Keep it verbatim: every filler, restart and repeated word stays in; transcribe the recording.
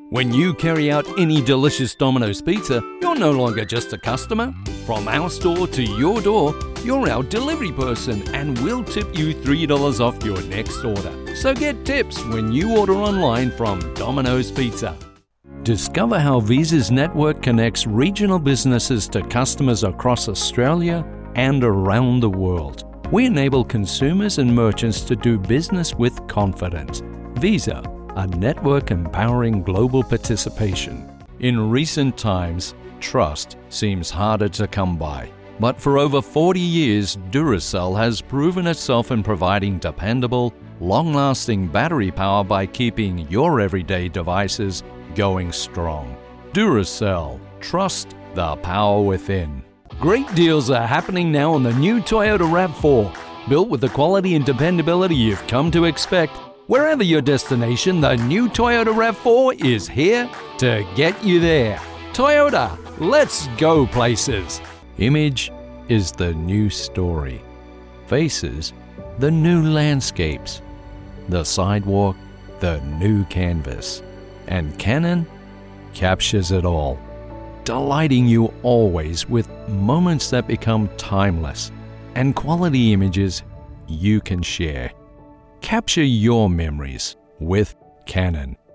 When you carry out any delicious Domino's pizza, you're no longer just a customer. From our store to your door, you're our delivery person and we'll tip you three dollars off your next order. So get tips when you order online from Domino's Pizza. Discover how Visa's network connects regional businesses to customers across Australia and around the world. We enable consumers and merchants to do business with confidence. Visa, a network empowering global participation. In recent times, trust seems harder to come by. But for over forty years, Duracell has proven itself in providing dependable, long-lasting battery power by keeping your everyday devices going strong. Duracell, trust the power within. Great deals are happening now on the new Toyota RAV four. Built with the quality and dependability you've come to expect, wherever your destination, the new Toyota RAV four is here to get you there. Toyota, let's go places. Image is the new story. Faces, the new landscapes. The sidewalk, the new canvas. And Canon captures it all, delighting you always with moments that become timeless and quality images you can share. Capture your memories with Canon.